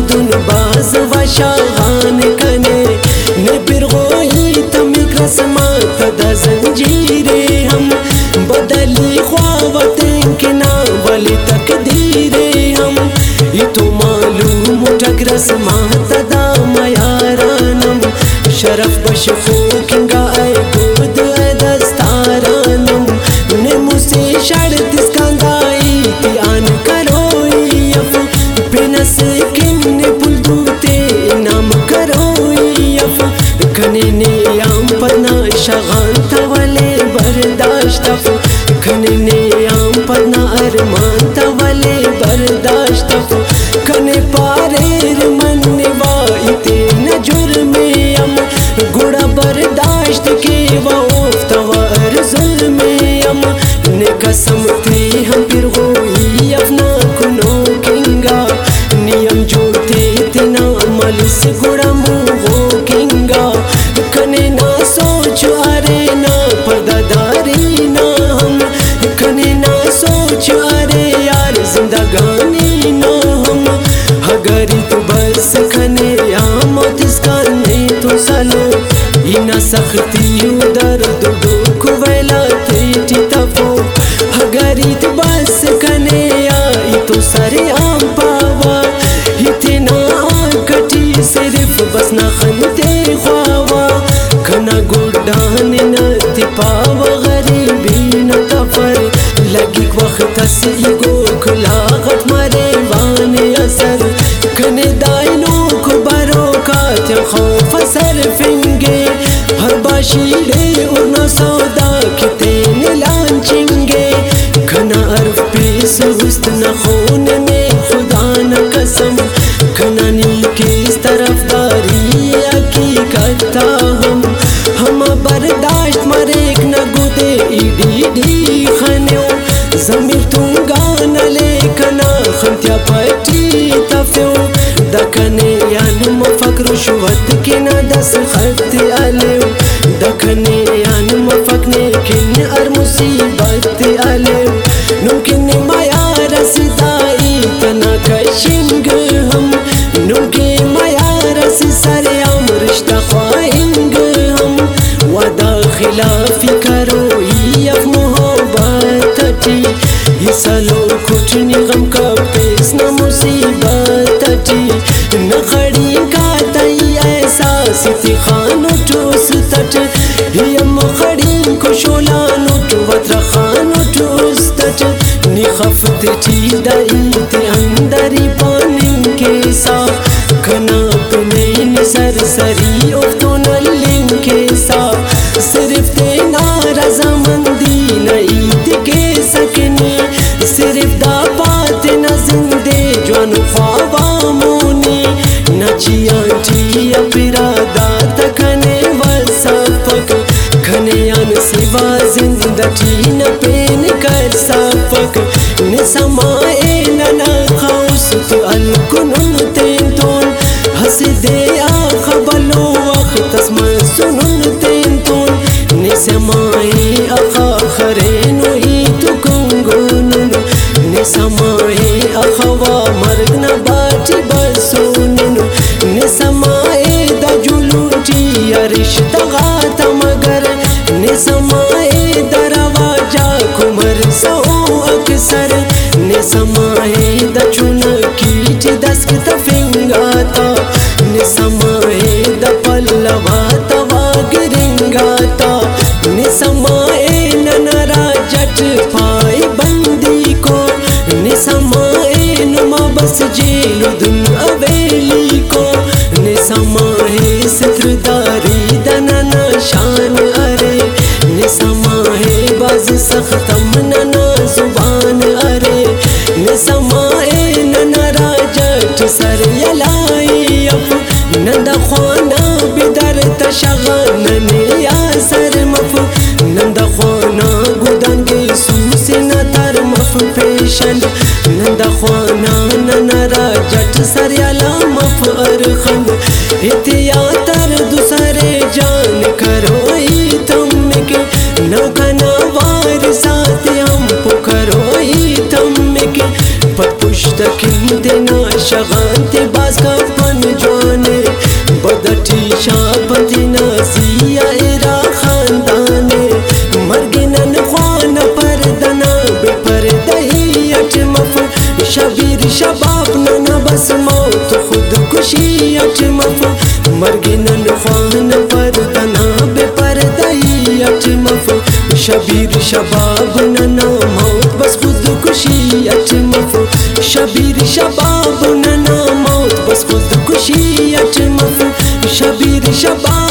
दुन बाज व शाहान कने ने बिरगोई तमिक रस्मा तदा जंजीरे हम बदली ख्वावतें के ना वाली तकदीरे हम ये तो मालूम उठक रस्मा तदा मयारानम शरफ बशफो किंगा आए गुद दस्तारानम ने मुझसे शर्त इसकांदाई त्यान करोई अफ बिनस किन्ने पुलदूते नाम करोई अफ खने ने आम पना शगान तवले बर्दाश्त अफ खने ने आम पना अरमान तवले बर्दाश्त अफ खने पारेर मनने वाइते न जुर्मे अम गुड़ा बर्दाश्त के वोफ्त वर जुल्मे अम ने कसम थे हम फिर गोई अपना कुनो किंगा नियम जोते तेना अमल से गुड़ा मुँह किंगा कने ना सोच अरे ना पर्दादारी ना हम कने ना सोच अरे यार जिंदगानी ना हम अगर तो बस खने आमत इसका नहीं तो सालो इना सख्ती उदर दुख वेला तेटी तफो अगर तो बस खने आई तो सारे आम पावा इतना कटी सिर्फ बस ना खनते ख्वावा खना गुडान न तिपावा गरीबी न कफर लगी वक्त से गोख लागत मरे वाने असर खने दाइनों को बरोकात खौफ सर फिंगे हर बाशीरे उन सौदा कितेन लांचिंगे खना अर्फ पेस हुस्न खून में खुदा न कसम खना नी किस तरफदारी हकीकत हम बर्दाश्त मरेक न गुदे ईडी खन्यो जमीर तुंगा न लेखना खंत्या पटी तफ्यो दखने यान मफक रुशवत के न दस खत आलेव दखने यान मफकने किन अर मुसीबत आलेव नुकिन माया रसिदाई तना कशिंग हम नुके माया रस सरे हम रिश्ता ख्वाहिंग हम वदा खिलाफी करो यफ मोहब्बत टी ये सालो कुटनी गम का पेस न मुसीबत टी न खड़ी का तई ऐसा सिति खानो टूस तट यम खड़ी को शोलानो टू वत्र खानो टूस तट नि खफते टी दाई ते अंदरी पानी के सा खना अपने नि सरसरी उफ्तो नलिंग के सा सिर्फ ते नारज़मंदी नहीं के सकनी सिर्फ दा बात न जिंदे जवान ख्वाबा मोनी नचिया टिया पिरादा तखने वसफक खने अन सिवा जिंदगी न पेन कर सफक न समाए न खौस तो अलकुन तेंतोन हंस दे खबलो वक्त तस्मा सुनुन तेंतोन न समाए अखा खरेनो ही तो कुंगुन न समाए अखवा मर्ग न बाटी बसोनुन न समाए द जुलूटी रिश्ता गाता मगर न समाए दरवाजा कुमर सो अक्सर न समाए द चुन कीट दस्क तफिंगाता न समाए द पल्लवा तवागिरिंगाता न समाए ननरा जट पाए बंदी को न समाए नुमा बस जेल दुन अवेली को न समाए सित्रदारी दनना शान अरे न समाए बाज सख्तम नना जुबान अरे न समाए ननरा जट सर यलाई अफ नंद खाना बिदर तशगन ने या सर मफ नंद खाना गुदंगे सूसे न तर मफ पेशन नंद खाना ननरा जट सर यला मफ अरखन इतिया तर दूसरे जान करो तुम के नौकना वार साथ हम पुकरो तुम के पत पुश्तकिन देना शगान ते बाज का शबाब नना बस मौत खुदकुशी अच मफ मर्गिनन ख्वान पर तना बेपर्दाई अच मफ शबीर शबाब नना मौत बस खुदकुशी अच मफ शबीर शबाब नना मौत बस खुदकुशी अच मफ शबीर शबाब